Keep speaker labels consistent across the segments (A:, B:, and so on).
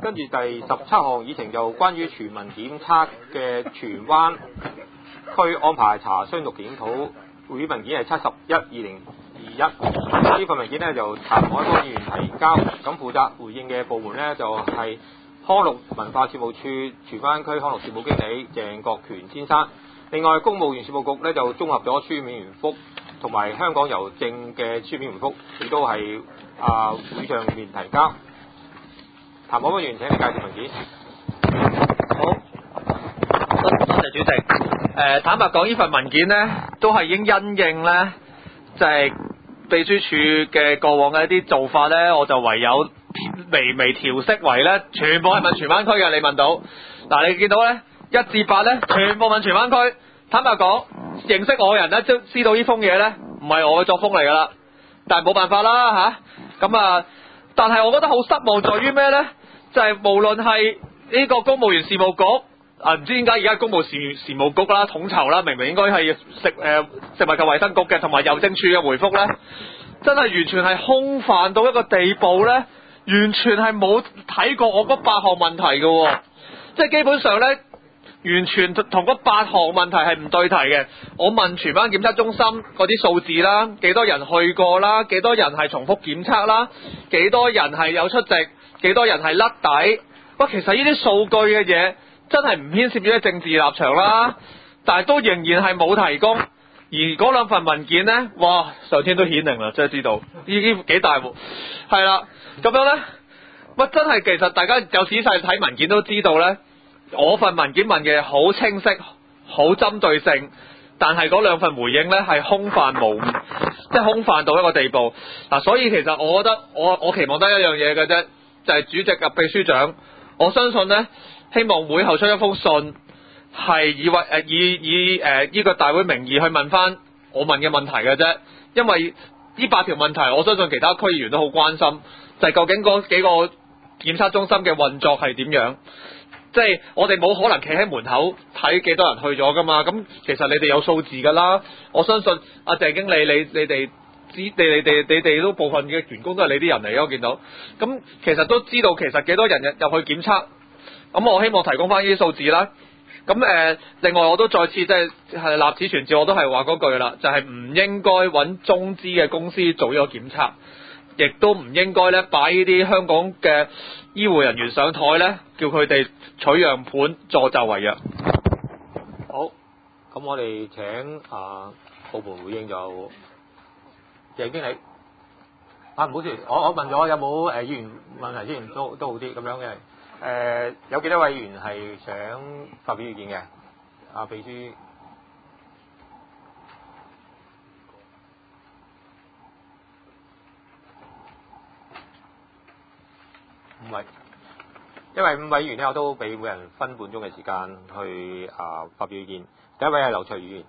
A: 跟住第17項議程就關於全民檢測嘅荃灣區安排查詢錄檢討會議文件係71/2021，呢份文件呢就譚凱邦議員提交，咁負責回應嘅部門呢就係康樂文化事務處荃灣區康樂事務經理鄭國權先生。另外公務員事務局呢就綜合咗書面回覆同埋香港郵政嘅書面回覆，亦都係會上面提交。譚凱邦議員請你介紹文件。
B: 好，多謝主席。坦白講，呢份文件呢都係已經因應呢，就係秘書處嘅過往嘅一啲做法呢，我就唯有微微調適為呢，全部係問荃灣區嘅。你問到嗱，你見到呢1至8呢，全部問荃灣區。坦白講，認識我嘅人呢，都知道呢封嘢呢唔係我嘅作風嚟噶啦，但係冇辦法啦吓。咁但係我覺得好失望在於咩呢？就係無論係呢個公務員事務局唔知點解而家公務事務局啦統籌啦，明明應該係食物及衛生局嘅，同埋郵政處嘅回覆呢，真係完全係空泛到一個地步呢，完全係冇睇過我嗰8項問題嘅，即係基本上呢，完全同嗰8項問題係唔對題嘅。我問荃灣檢測中心嗰啲數字啦，幾多人去過啦，幾多人係重複檢測啦，幾多人係有出席，幾多人係甩底。喂，其實呢啲數據嘅嘢真係唔牽涉咗政治立場啦，但係都仍然係冇提供。而嗰2份文件呢，哇，上天都顯靈啦，真係知道呢啲幾大鑊。係啦，咁樣呢，喂，真係其實大家有仔細睇文件都知道呢，我份文件問嘅好清晰，好針對性，但係嗰2份回應呢係空泛無，即係空泛到一個地步。所以其實我覺得我期望得一樣嘢嘅啫，就係主席及秘書長，我相信呢，希望會後出一封信，係以呢個大會名義去問翻我問嘅問題嘅啫。因為呢8條問題，我相信其他區議員都好關心，就係究竟嗰幾個檢測中心嘅運作係點樣。即係我哋冇可能企喺門口睇幾多人去咗噶嘛，咁其實你哋有數字噶啦。我相信鄭經理你哋都部分嘅員工都係你啲人嚟嘅，我見到。咁其實都知道其實幾多人入去檢測，咁我希望提供翻呢啲數字啦。咁另外我都再次即係立此存照，我都係話嗰句啦，就係唔應該揾中資嘅公司做呢個檢測，亦都唔應該咧擺呢啲香港嘅醫護人員上台咧，叫佢哋取樣盤助紂為虐。
A: 好，咁我哋請部門回應就鄭經理。唔好意思，我問咗有冇議員問題先，都好啲咁樣嘅。有幾多位議員係想發表意見嘅？秘書。5位，因為5位議員呢，我都俾每人分半鐘嘅時間去發表意見。第一位係劉卓宇議員。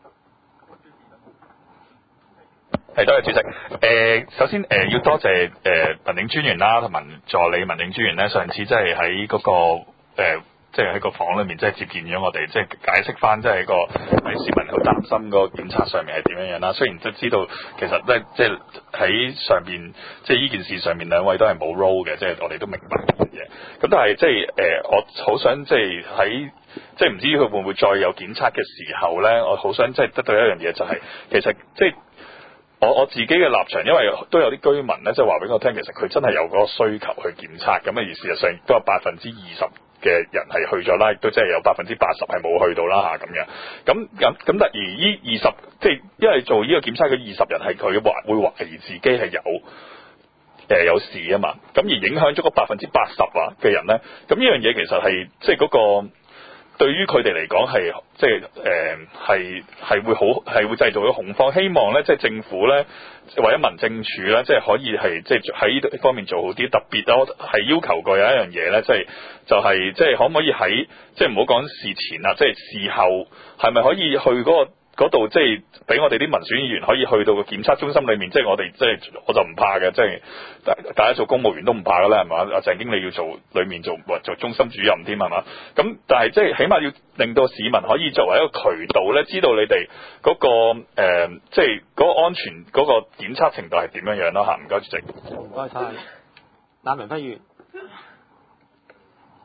C: 係，多謝主席。首先要多謝民政專員啦，同埋助理民政專員咧，上次即係喺嗰個即係喺個房裏面即係接見咗我哋，即係解釋翻即係喺市民好擔心嗰個檢測上面係點樣樣啦。雖然都知道其實咧即係喺上邊即係呢件事上面2位都係冇 role 嘅，即係我哋都明白呢樣嘢。咁但係即係我好想即係喺即係唔知佢會唔會再有檢測嘅時候咧，我好想即係得到一樣嘢就係其實即係。我自己嘅立場，因為都有啲居民咧，即係話俾我聽，其實佢真係有嗰個需求去檢測咁，而事實上亦都有20%嘅人係去咗啦，亦都即係有80%係冇去到啦咁樣。咁但而呢20即係因為做呢個檢測嘅20人係佢會懷疑自己係有事啊嘛，咁而影響咗個80%嘅人咧，咁呢樣嘢其實係即係嗰個。對於佢哋嚟講係即係係會製造咗恐慌，希望咧即係政府咧或者民政處咧即係可以係即係喺呢方面做好啲，特別我係要求過有一樣嘢咧，就係即係可唔可以喺即係唔好講事前啦，即係事後係咪可以去嗰度即係俾我哋啲民選議員可以去到個檢測中心裏面，即係我哋即係我就唔怕嘅，即係大家做公務員都唔怕噶啦，係嘛？阿鄭經理要做裏面做中心主任添係嘛？咁但係即係起碼要令到市民可以作為一個渠道咧，知道你哋嗰個即係嗰個安全嗰個檢測程度係點樣樣咯嚇。唔該主席。
A: 唔該晒。藍明輝議員。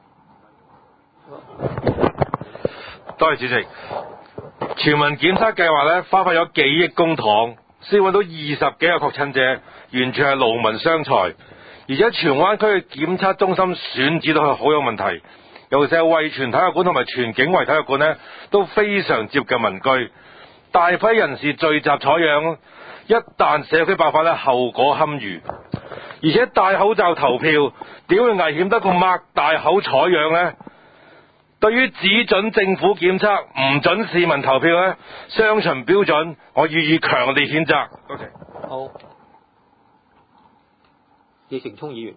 D: 多謝主席。全民檢測計劃咧，花費咗幾億公帑，先揾到20幾個確診者，完全係勞民傷財。而且荃灣區嘅檢測中心選址都係好有問題，尤其是係惠荃體育館同埋荃景圍體育館呢，都非常接近民居，大批人士聚集採樣，一旦社區爆發呢，後果堪虞。而且戴口罩投票，點會危險得過擘大口採樣呢？對於只准政府檢測，唔准市民投票呢，雙重標準，我予以強烈譴責。多謝。
A: 好，葉成聰議員。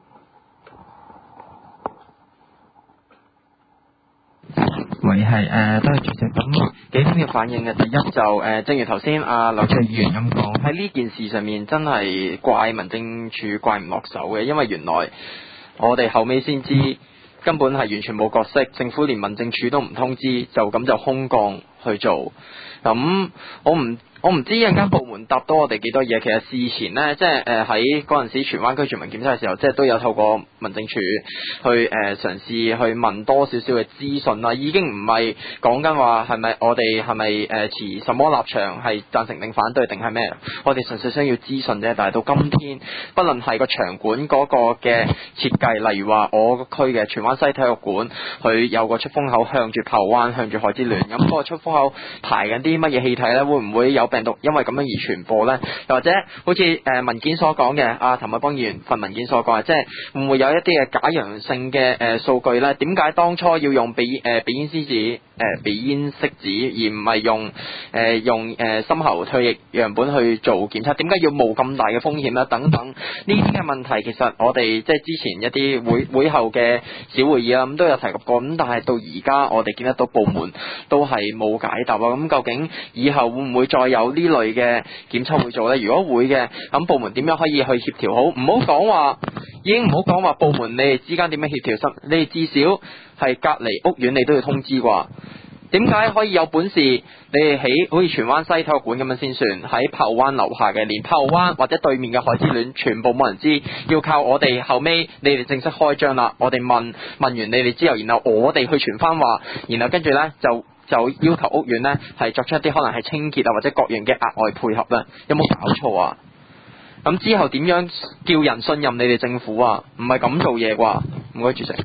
E: 喂，係多謝主席。咁幾點要反映嘅？第一就正如頭先劉卓議員咁講，喺呢件事上面真係怪民政處怪唔落手嘅，因為原來我哋後尾先知根本係完全冇角色，政府連民政處都唔通知，就咁就空降去做。咁我唔知一間部門答到我哋幾多嘢。其實事前呢，即係喺嗰陣時荃灣區全民檢測嘅時候，即係都有透過民政處去嘗試去問多少少嘅資訊啦。已經唔係講緊話係咪我哋係咪持什麼立場，係贊成定反對定係咩？我哋純粹想要資訊啫。但係到今天，不論係個場館嗰個嘅設計，例如話我個區嘅荃灣西體育館，佢有個出風口向住炮灣，向住海之戀，咁嗰個出風口排緊啲乜嘢氣體呢？會唔會有病毒因為咁樣而傳播呢？又或者好似文件所講嘅，譚凱邦議員份文件所講，即係會唔會有一啲嘅假陽性嘅數據呢？點解當初要用鼻咽拭子鼻咽拭子，而唔係用深喉唾液樣本去做檢測？點解要冒咁大嘅風險呢？等等呢啲嘅問題，其實我哋即係之前一啲會後嘅小會議啦，咁都有提及過。咁但係到而家我哋見得到部門都係冇解答啊。咁究竟以後會唔會再有呢類嘅檢測會做呢？如果會嘅，咁部門點樣可以去協調好？唔好講話，已經唔好講話部門你哋之間點樣協調，你哋至少係隔離屋苑你都要通知啩？點解可以有本事你哋起好似荃灣西體育館咁樣先算，喺炮灣樓下嘅，連炮灣或者對面嘅海之戀全部冇人知，要靠我哋後尾你哋正式開張啦，我哋問完你哋之後，然後我哋去傳翻話，然後跟住呢就要求屋苑呢係作出一啲可能係清潔或者各樣嘅額外配合啦，有冇搞錯啊？咁之後點樣叫人信任你哋政府啊？唔係咁做嘢啩？唔該主席。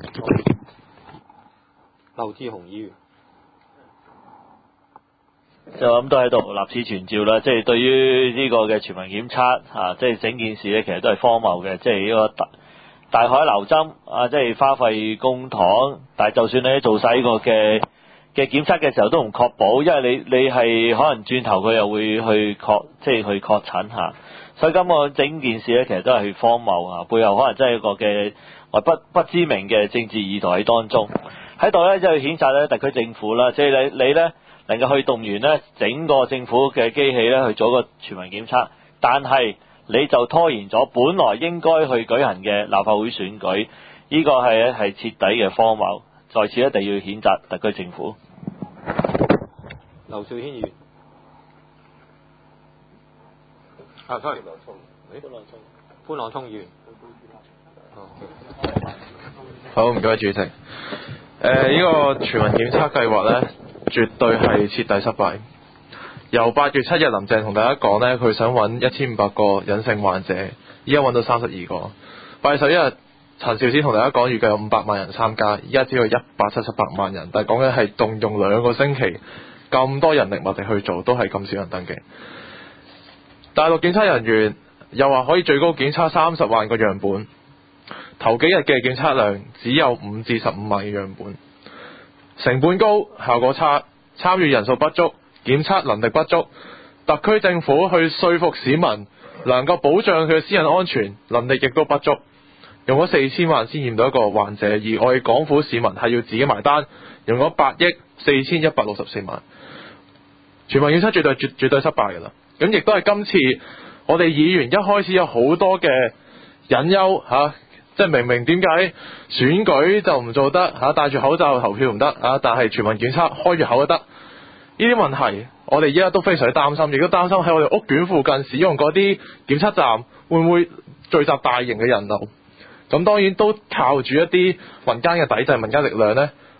A: 劉志雄議員。
F: 就咁都喺度立此存照啦，即係對於呢個嘅全民檢測即係整件事咧，其實都係荒謬嘅，即係呢個大海撈針即係花費公帑，但係就算你做晒呢個嘅檢測嘅時候都唔確保，因為你係可能轉頭佢又會去確診所以今個整件事咧，其實都係荒謬背後可能真係一個嘅不知名嘅政治意圖喺當中，喺度咧即係譴責咧特區政府啦，即係你咧能夠去動員咧整個政府嘅機器咧去做個全民檢測，但係你就拖延咗本來應該去舉行嘅立法會選舉，呢個係徹底嘅荒謬，在此一定要譴責特區政府。
A: 劉兆軒議員。sorry， 潘朗聰議員。
G: 好，唔該主席。呢個全民檢測計劃呢，絕對係徹底失敗。由8月7日林鄭同大家講呢，佢想揾1500個隱性患者，依家揾到32個。8月11日陳肇始同大家講預計有500萬人參加，依家只有178萬人，但係講緊係動用2個星期咁多人力物力去做，都係咁少人登記。大陸檢測人員又話可以最高檢測30萬個樣本，頭幾日嘅檢測量只有5至15萬嘅樣本，成本高，效果差，參與人數不足，檢測能力不足，特區政府去說服市民能夠保障佢嘅私人安全能力亦都不足，用咗4000萬先驗到一個患者，而我哋港府市民係要自己埋單，用咗8億4164萬，全民檢測絕對失敗㗎啦。咁亦都係今次我哋議員一開始有好多嘅隱憂即係明明點解選舉就唔做得戴住口罩投票唔得但係全民檢測開住口都得，呢啲問題我哋依家都非常之擔心，亦都擔心喺我哋屋苑附近使用嗰啲檢測站會唔會聚集大型嘅人流。咁當然都靠住一啲民間嘅抵制、民間力量呢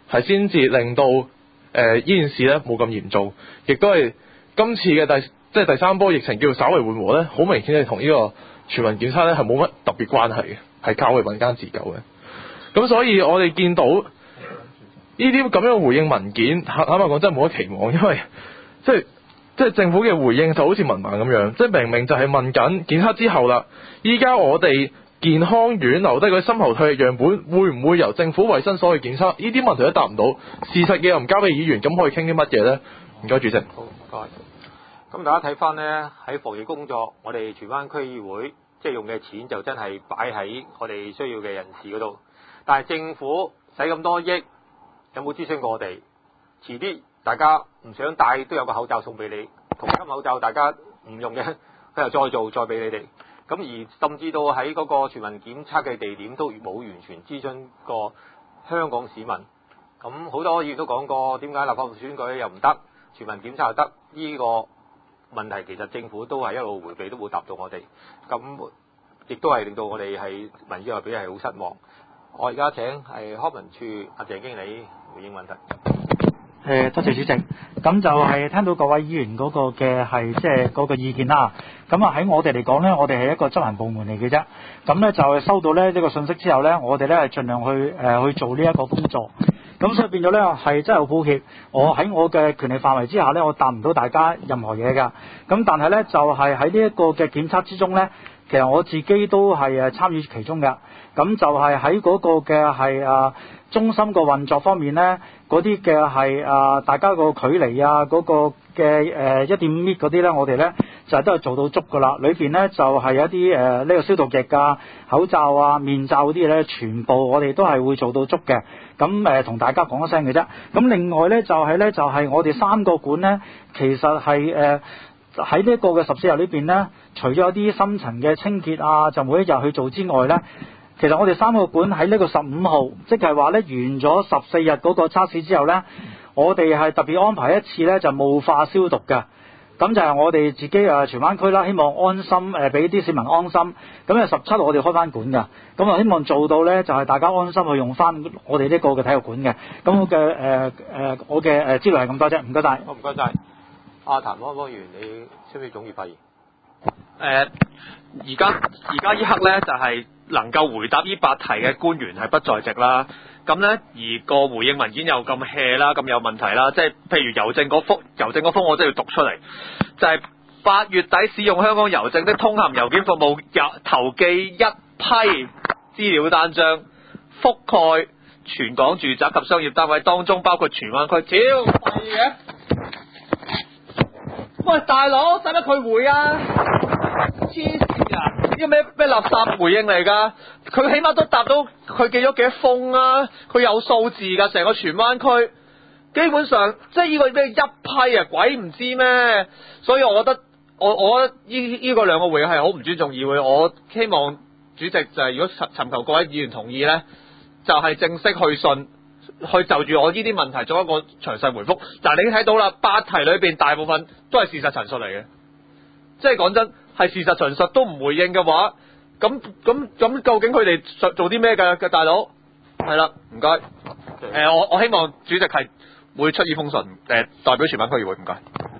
G: 係先至令到呢件事咧冇咁嚴重，亦都係今次嘅第三波疫情叫做稍為緩和咧，好明顯係同呢個全民檢測咧係冇乜特別關係嘅，係靠佢民間自救嘅。咁所以我哋見到呢啲咁樣嘅回應文件，坦白講真係冇得期望，因為即係政府嘅回應就好似文盲咁樣，即係明明就係問緊檢測之後啦，依家我哋健康院留低佢深喉唾液樣本，會唔會由政府衛生所去檢測？呢啲問題都答唔到，事實嘅又唔交俾議員，咁可以傾啲乜嘢呢？唔該，主席。
A: 好，唔該。咁大家睇翻呢，喺防疫工作，我哋荃灣區議會即係用嘅錢就真係擺喺我哋需要嘅人士嗰度，但係政府使咁多億，有冇諮詢過我哋？遲啲大家唔想戴都有個口罩送俾你，同一口罩大家唔用嘅，佢又再做再俾你哋。咁而甚至到喺嗰個全民檢測嘅地點都冇完全諮詢過香港市民。咁好多議員都講過，點解立法會選舉又唔得，全民檢測又得？呢個問題其實政府都係一路迴避，都冇答到我哋。咁亦都係令到我哋係民意代表係好失望。我而家請係康文署阿鄭經理回應問題。
H: 多謝主席。咁就係聽到各位議員嗰個嘅係即係嗰個意見啦。咁啊喺我哋嚟講呢，我哋係一個執行部門嚟嘅啫。咁呢就收到呢個信息之後呢，我哋呢係盡量去做呢一個工作。咁所以變咗呢係真係好抱歉，我喺我嘅權力範圍之下呢，我答唔到大家任何嘢㗎。咁但係呢，就係喺呢一個嘅檢測之中呢，其實我自己都係參與其中㗎。咁就係喺嗰個嘅係中心個運作方面呢，嗰啲嘅係大家個距離啊，嗰個嘅1.5米嗰啲呢，我哋呢就都係做到足㗎啦。裏邊呢就係有一啲呢個消毒液啊、口罩啊、面罩嗰啲呢，全部我哋都係會做到足嘅。咁同大家講一聲嘅啫。咁另外呢就係我哋3個館呢，其實係喺呢一個嘅14日裏邊呢，除咗一啲深層嘅清潔啊，就每一日去做之外呢，其實我哋3個館喺呢個15號，即係話呢完咗14日嗰個測試之後呢，我哋係特別安排一次呢就霧化消毒嘅。咁就係我哋自己荃灣區啦，希望安心俾啲市民安心。咁17我哋開翻館㗎，咁希望做到呢就係大家安心去用翻我哋呢個嘅體育館嘅。咁我嘅資料係咁多啫，唔該晒。
A: 好，唔該晒。阿譚安邦議員，你需唔需要總結發言？
B: 而家呢刻呢，就係能夠回答呢8題嘅官員係不在席啦。咁呢，而個回應文件又咁 hea 啦，咁有問題啦。即係譬如郵政嗰封我真係要讀出嚟，就係8月底使用香港郵政的通函郵件服務投寄一批資料單張，覆蓋全港住宅及商業單位，當中包括荃灣區。屌廢嘅！喂，大佬，使乜佢回啊？黐線啊！呢個咩垃圾回應嚟㗎？佢起碼都答到佢寄咗幾多封啊？佢有數字㗎，成個荃灣區基本上即係呢個咩一批啊？鬼唔知咩？所以我覺得我覺得呢個2個回應係好唔尊重議會。我希望主席就係如果尋求各位議員同意呢，就係正式去信。去就住我呢啲問題做一個詳細回覆。嗱，你已經睇到啦，8題裏邊大部分都係事實陳述嚟嘅，即係講真係事實陳述都唔回應嘅話，咁究竟佢哋做啲咩嘅大佬？係啦，唔該。我希望主席係會出呢封信，代表荃灣區議會，唔該。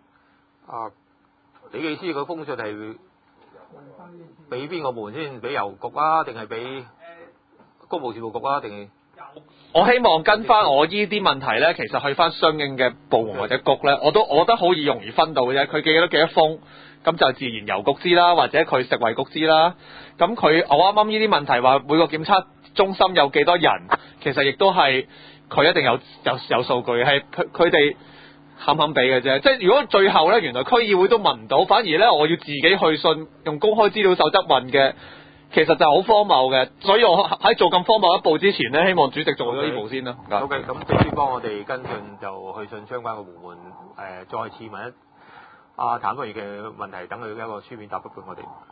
A: 你嘅意思佢封信係俾邊個部門先？俾郵局啊，定係俾公務事務局啊，定係？
B: 我希望跟翻我呢啲問題呢，其實去翻相應嘅部門或者局呢，我覺得好易容易分到嘅啫。佢寄咗幾多封，咁就自然郵局知啦，或者佢食衞局知啦。咁我啱啱呢啲問題話每個檢測中心有幾多人，其實亦都係佢一定有數據，係佢哋冚俾嘅啫。即係如果最後呢，原來區議會都問唔到，反而呢，我要自己去信用公開資料守則問嘅。其實就好荒謬嘅，所以我喺做咁荒謬一步之前呢，希望主席做咗呢步先啦。
A: OK，咁秘書幫我哋跟進，就去信相關嘅部門，再次問譚議員嘅問題，等佢一個書面答覆俾我哋。